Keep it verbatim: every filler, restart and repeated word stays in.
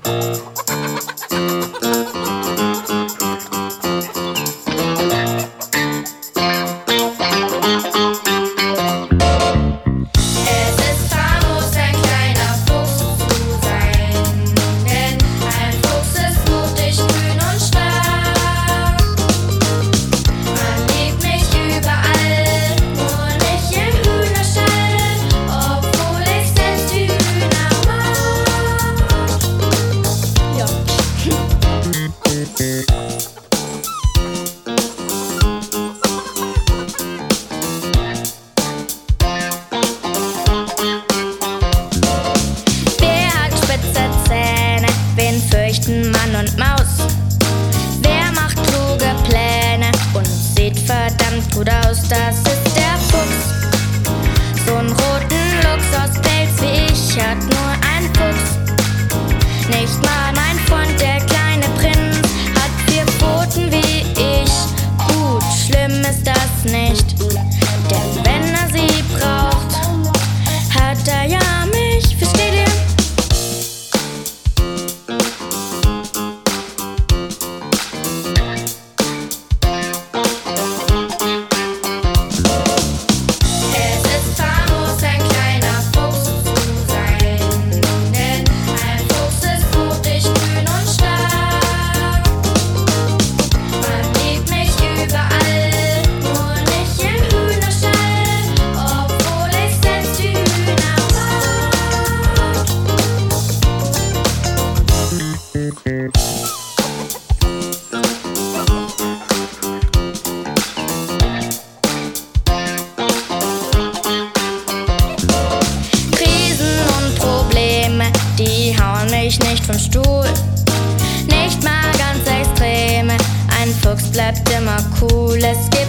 Mann und Maus. Wer macht kluge Pläne und sieht verdammt gut aus? Das ist der Fuchs. So'n roten Luxuspelz wie ich hat nur ein Fuchs. Nicht mal mein Freund, der kleine Prinz, hat vier Pfoten wie ich. Gut, schlimm ist das nicht, denn wenn er sie braucht, hat er ja mich, versteht ihr? Krisen und Probleme, die hauen mich nicht vom Stuhl. Nicht mal ganz extreme, ein Fuchs bleibt immer cool. Es gibt